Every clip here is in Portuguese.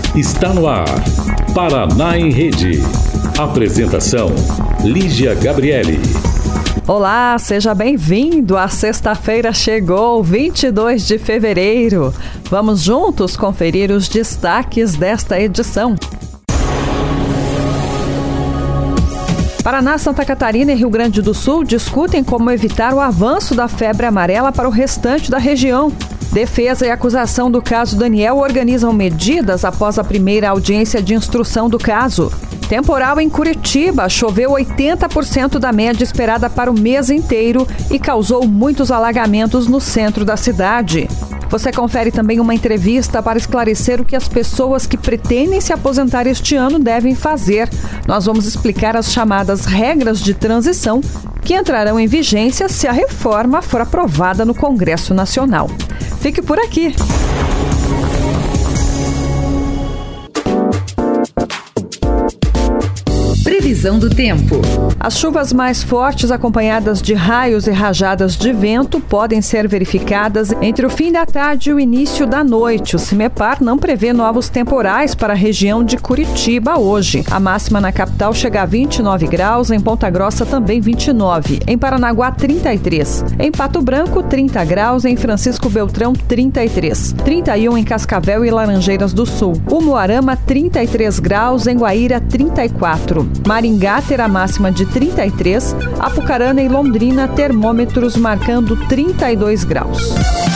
Está no ar, Paraná em Rede. Apresentação, Lígia Gabriele. Olá, seja bem-vindo. A sexta-feira chegou, 22 de fevereiro. Vamos juntos conferir os destaques desta edição. Paraná, Santa Catarina e Rio Grande do Sul discutem como evitar o avanço da febre amarela para o restante da região. Defesa e acusação do caso Daniel organizam medidas após a primeira audiência de instrução do caso. Temporal em Curitiba, choveu 80% da média esperada para o mês inteiro e causou muitos alagamentos no centro da cidade. Você confere também uma entrevista para esclarecer o que as pessoas que pretendem se aposentar este ano devem fazer. Nós vamos explicar as chamadas regras de transição que entrarão em vigência se a reforma for aprovada no Congresso Nacional. Fique por aqui. Previsão do tempo. As chuvas mais fortes, acompanhadas de raios e rajadas de vento, podem ser verificadas entre o fim da tarde e o início da noite. O CIMEPAR não prevê novos temporais para a região de Curitiba hoje. A máxima na capital chega a 29 graus, em Ponta Grossa também 29, em Paranaguá 33, em Pato Branco 30 graus, em Francisco Beltrão 33, 31 em Cascavel e Laranjeiras do Sul, Umuarama 33 graus, em Guaíra 34, Maringá terá máxima de 33, Apucarana e Londrina termômetros marcando 32 graus.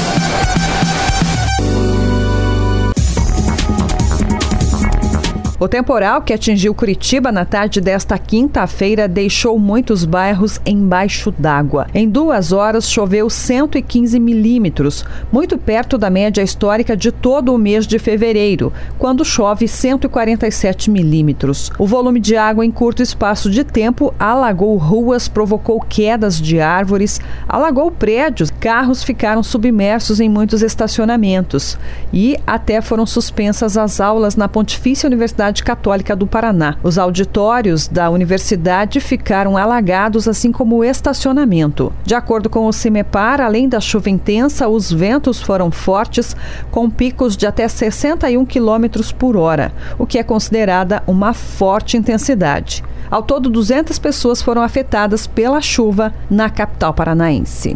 O temporal que atingiu Curitiba na tarde desta quinta-feira deixou muitos bairros embaixo d'água. Em 2 horas, choveu 115 milímetros, muito perto da média histórica de todo o mês de fevereiro, quando chove 147 milímetros. O volume de água em curto espaço de tempo alagou ruas, provocou quedas de árvores, alagou prédios, carros ficaram submersos em muitos estacionamentos e até foram suspensas as aulas na Pontifícia Universidade Católica do Paraná. Os auditórios da universidade ficaram alagados, assim como o estacionamento. De acordo com o CIMEPAR, além da chuva intensa, os ventos foram fortes, com picos de até 61 km por hora, o que é considerada uma forte intensidade. Ao todo, 200 pessoas foram afetadas pela chuva na capital paranaense.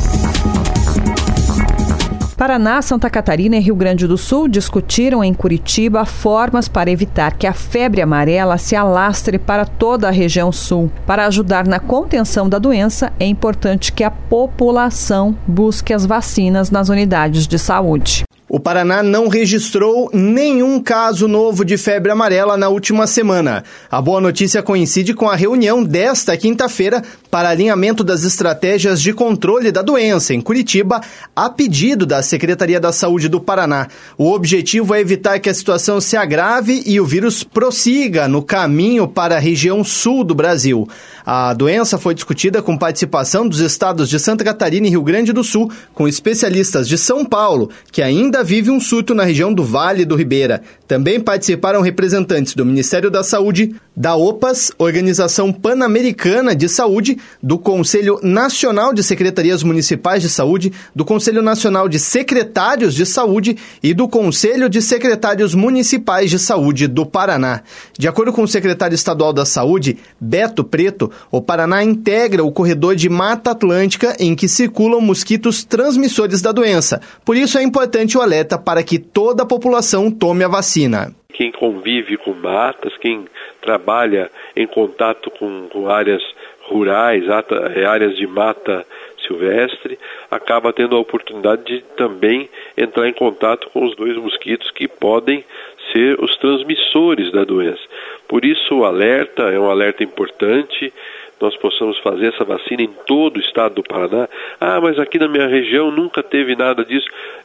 Paraná, Santa Catarina e Rio Grande do Sul discutiram em Curitiba formas para evitar que a febre amarela se alastre para toda a região sul. Para ajudar na contenção da doença, é importante que a população busque as vacinas nas unidades de saúde. O Paraná não registrou nenhum caso novo de febre amarela na última semana. A boa notícia coincide com a reunião desta quinta-feira para alinhamento das estratégias de controle da doença em Curitiba, a pedido da Secretaria da Saúde do Paraná. O objetivo é evitar que a situação se agrave e o vírus prossiga no caminho para a região sul do Brasil. A doença foi discutida com participação dos estados de Santa Catarina e Rio Grande do Sul, com especialistas de São Paulo, que ainda vive um surto na região do Vale do Ribeira. Também participaram representantes do Ministério da Saúde, da OPAS, Organização Pan-Americana de Saúde, do Conselho Nacional de Secretarias Municipais de Saúde, do Conselho Nacional de Secretários de Saúde e do Conselho de Secretários Municipais de Saúde do Paraná. De acordo com o secretário estadual da Saúde, Beto Preto, o Paraná integra o corredor de Mata Atlântica em que circulam mosquitos transmissores da doença. Por isso é importante o alerta para que toda a população tome a vacina. Quem convive com matas, quem trabalha em contato com áreas rurais, áreas de mata silvestre, acaba tendo a oportunidade de também entrar em contato com os 2 mosquitos que podem ser os transmissores da doença. Por isso o alerta é um alerta importante, nós possamos fazer essa vacina em todo o estado do Paraná. Mas aqui na minha região nunca teve nada disso.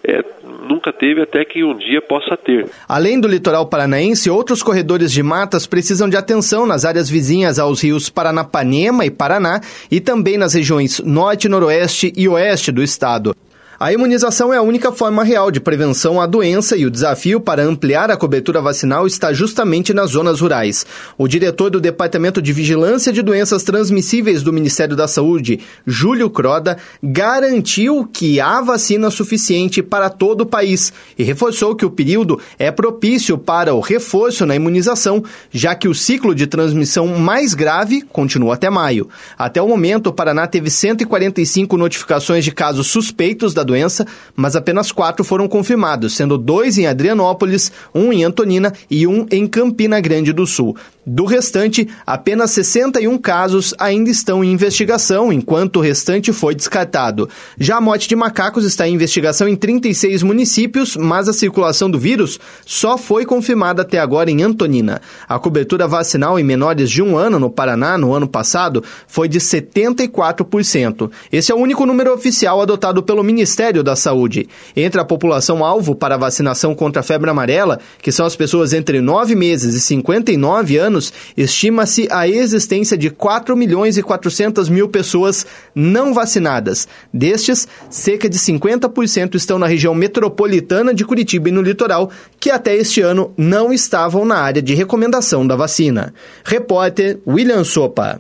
Nunca teve, até que um dia possa ter. Além do litoral paranaense, outros corredores de matas precisam de atenção nas áreas vizinhas aos rios Paranapanema e Paraná e também nas regiões norte, noroeste e oeste do estado. A imunização é a única forma real de prevenção à doença e o desafio para ampliar a cobertura vacinal está justamente nas zonas rurais. O diretor do Departamento de Vigilância de Doenças Transmissíveis do Ministério da Saúde, Júlio Croda, garantiu que há vacina suficiente para todo o país e reforçou que o período é propício para o reforço na imunização, já que o ciclo de transmissão mais grave continua até maio. Até o momento, o Paraná teve 145 notificações de casos suspeitos da doença, mas apenas 4 foram confirmados, sendo 2 em Adrianópolis, 1 em Antonina e 1 em Campina Grande do Sul. Do restante, apenas 61 casos ainda estão em investigação, enquanto o restante foi descartado. Já a morte de macacos está em investigação em 36 municípios, mas a circulação do vírus só foi confirmada até agora em Antonina. A cobertura vacinal em menores de 1 ano no Paraná, no ano passado, foi de 74%. Esse é o único número oficial adotado pelo Ministério da Saúde. Entre a população-alvo para a vacinação contra a febre amarela, que são as pessoas entre 9 meses e 59 anos, estima-se a existência de 4.400.000 pessoas não vacinadas. Destes, cerca de 50% estão na região metropolitana de Curitiba e no litoral, que até este ano não estavam na área de recomendação da vacina. Repórter William Sopa.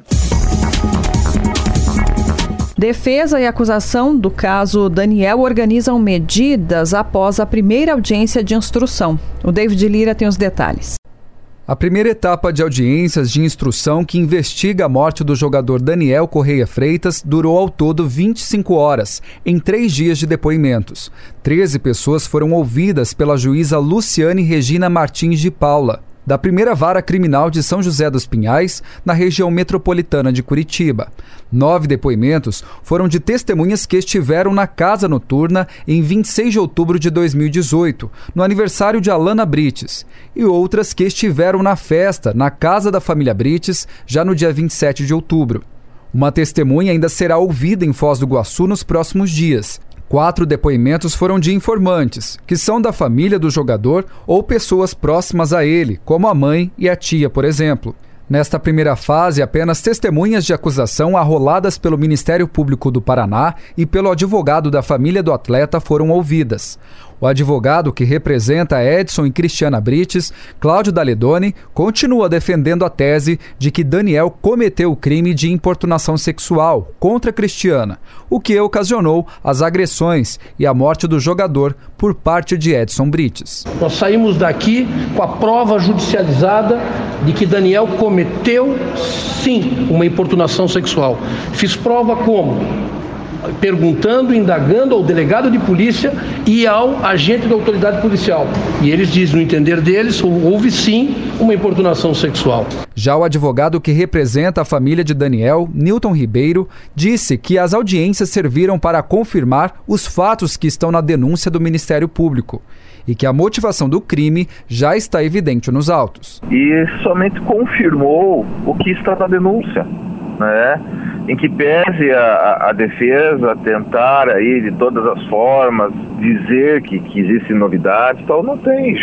Defesa e acusação do caso Daniel organizam medidas após a primeira audiência de instrução. O David Lira tem os detalhes. A primeira etapa de audiências de instrução que investiga a morte do jogador Daniel Correia Freitas durou ao todo 25 horas, em 3 dias de depoimentos. 13 pessoas foram ouvidas pela juíza Luciane Regina Martins de Paula, da primeira vara criminal de São José dos Pinhais, na região metropolitana de Curitiba. 9 depoimentos foram de testemunhas que estiveram na casa noturna em 26 de outubro de 2018, no aniversário de Alana Brites, e outras que estiveram na festa, na casa da família Brites, já no dia 27 de outubro. Uma testemunha ainda será ouvida em Foz do Iguaçu nos próximos dias. 4 depoimentos foram de informantes, que são da família do jogador ou pessoas próximas a ele, como a mãe e a tia, por exemplo. Nesta primeira fase, apenas testemunhas de acusação arroladas pelo Ministério Público do Paraná e pelo advogado da família do atleta foram ouvidas. O advogado que representa Edson e Cristiana Brites, Cláudio Daledoni, continua defendendo a tese de que Daniel cometeu o crime de importunação sexual contra Cristiana, o que ocasionou as agressões e a morte do jogador por parte de Edson Brites. Nós saímos daqui com a prova judicializada de que Daniel cometeu, sim, uma importunação sexual. Fiz prova como? Perguntando, indagando ao delegado de polícia e ao agente da autoridade policial. E eles dizem, no entender deles, houve sim uma importunação sexual. Já o advogado que representa a família de Daniel, Nilton Ribeiro, disse que as audiências serviram para confirmar os fatos que estão na denúncia do Ministério Público e que a motivação do crime já está evidente nos autos. E somente confirmou o que está na denúncia, né? Em que pese a defesa tentar aí de todas as formas dizer que existem novidades, tal, não tem.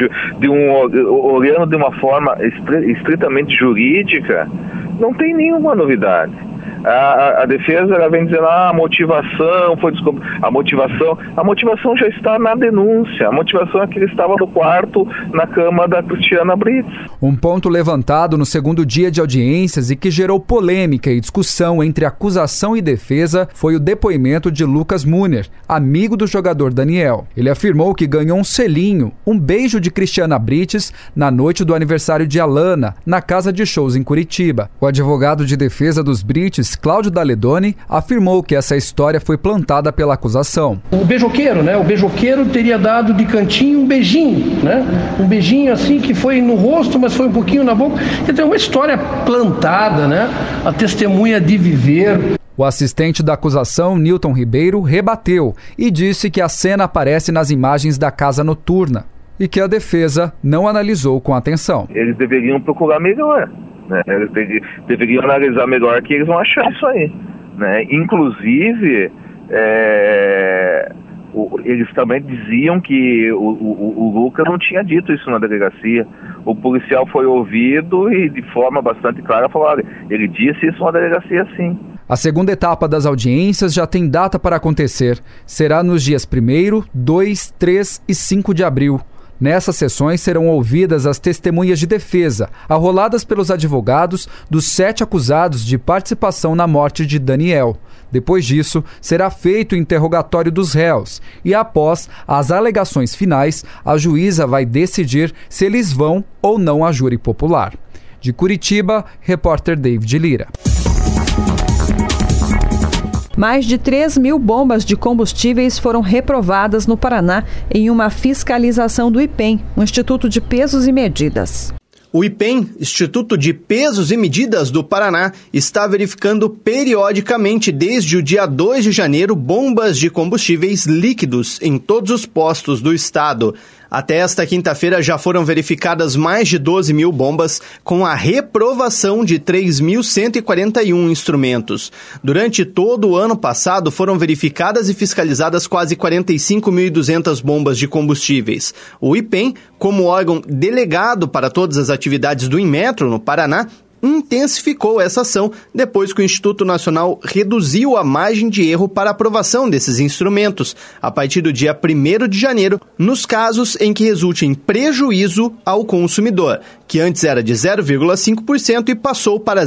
Olhando de uma forma estritamente jurídica, não tem nenhuma novidade. A defesa ela vem dizendo a motivação foi descoberta. A motivação já está na denúncia. A motivação é que ele estava no quarto na cama da Cristiana Brites. Um ponto levantado no segundo dia de audiências e que gerou polêmica e discussão entre acusação e defesa foi o depoimento de Lucas Munner, amigo do jogador Daniel. Ele afirmou que ganhou um selinho, um beijo de Cristiana Brites na noite do aniversário de Alana, na casa de shows em Curitiba. O advogado de defesa dos Brites, Cláudio Daledoni, afirmou que essa história foi plantada pela acusação. O beijoqueiro, né? O beijoqueiro teria dado de cantinho um beijinho, né? Um beijinho assim que foi no rosto, mas foi um pouquinho na boca. Então, uma história plantada, né? A testemunha de viver. O assistente da acusação, Nilton Ribeiro, rebateu e disse que a cena aparece nas imagens da casa noturna e que a defesa não analisou com atenção. Eles deveriam procurar melhor. Eles deveriam analisar melhor que eles vão achar isso aí, né? Inclusive eles também diziam que o Lucas não tinha dito isso na delegacia. O policial foi ouvido e de forma bastante clara falou, olha, ele disse isso na delegacia sim. A segunda etapa das audiências já tem data para acontecer. Será nos dias 1º, 2, 3 e 5 de abril. Nessas sessões serão ouvidas as testemunhas de defesa, arroladas pelos advogados dos 7 acusados de participação na morte de Daniel. Depois disso, será feito o interrogatório dos réus e, após as alegações finais, a juíza vai decidir se eles vão ou não a júri popular. De Curitiba, repórter David Lira. Mais de 3.000 bombas de combustíveis foram reprovadas no Paraná em uma fiscalização do IPEM, o Instituto de Pesos e Medidas. O IPEM, Instituto de Pesos e Medidas do Paraná, está verificando periodicamente desde o dia 2 de janeiro bombas de combustíveis líquidos em todos os postos do estado. Até esta quinta-feira já foram verificadas mais de 12.000 bombas, com a reprovação de 3.141 instrumentos. Durante todo o ano passado foram verificadas e fiscalizadas quase 45.200 bombas de combustíveis. O IPEM, como órgão delegado para todas as atividades do Inmetro no Paraná, intensificou essa ação depois que o Instituto Nacional reduziu a margem de erro para aprovação desses instrumentos, a partir do dia 1º de janeiro, nos casos em que resulte em prejuízo ao consumidor, que antes era de 0,5% e passou para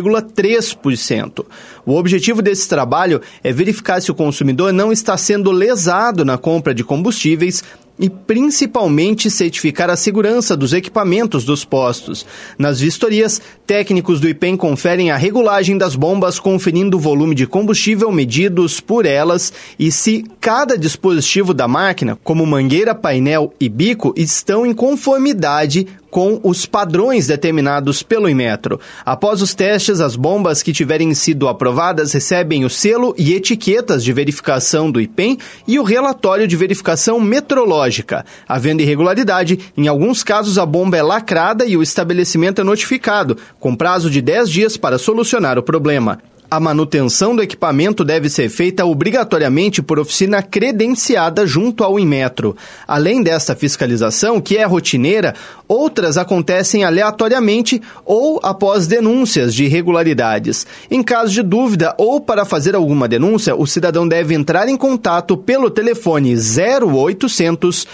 0,3%. O objetivo desse trabalho é verificar se o consumidor não está sendo lesado na compra de combustíveis e principalmente certificar a segurança dos equipamentos dos postos. Nas vistorias, técnicos do IPEM conferem a regulagem das bombas, conferindo o volume de combustível medidos por elas e se cada dispositivo da máquina, como mangueira, painel e bico, estão em conformidade com os padrões determinados pelo Inmetro. Após os testes, as bombas que tiverem sido aprovadas recebem o selo e etiquetas de verificação do IPEM e o relatório de verificação metrológica. Havendo irregularidade, em alguns casos a bomba é lacrada e o estabelecimento é notificado, com prazo de 10 dias para solucionar o problema. A manutenção do equipamento deve ser feita obrigatoriamente por oficina credenciada junto ao Inmetro. Além desta fiscalização, que é rotineira, outras acontecem aleatoriamente ou após denúncias de irregularidades. Em caso de dúvida ou para fazer alguma denúncia, o cidadão deve entrar em contato pelo telefone 0800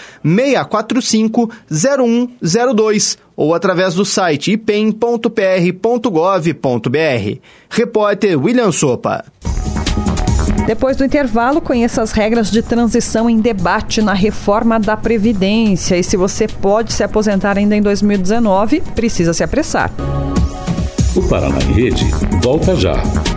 645 0102 ou através do site ipem.pr.gov.br. Repórter William Sopa. Depois do intervalo, conheça as regras de transição em debate na reforma da Previdência. E se você pode se aposentar ainda em 2019, precisa se apressar. O Paraná em Rede volta já.